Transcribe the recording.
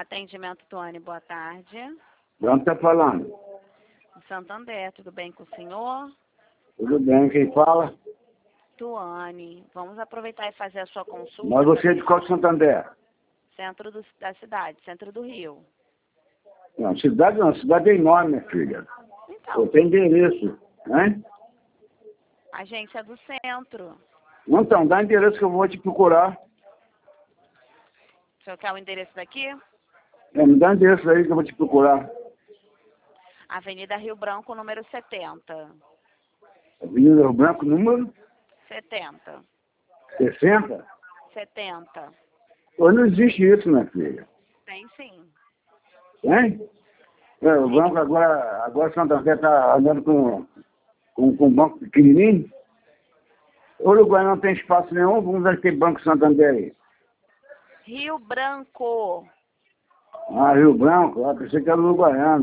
Atendimento Tuane, boa tarde. De onde está falando? De Santander, tudo bem com o senhor? Tudo bem, quem fala? Tuane, vamos aproveitar e fazer a sua consulta. Mas você é de qual Santander? Centro da cidade, centro do Rio. Não, cidade é enorme, minha filha. Então, Eu tenho endereço, né? agência do centro. Não, então, dá endereço que eu vou te procurar. O senhor quer o endereço daqui? Me dá endereço aí que eu vou te procurar. Avenida Rio Branco, número 70. Avenida Rio Branco, número 70. 60? 70. Hoje não existe isso, minha filha. Tem sim. Hein? O banco agora Santander está andando com um banco pequenininho. O Uruguai não tem espaço nenhum, vamos ver se tem Banco Santander aí. Rio Branco. Ah, Rio Branco, pensei que era Uruguaiano.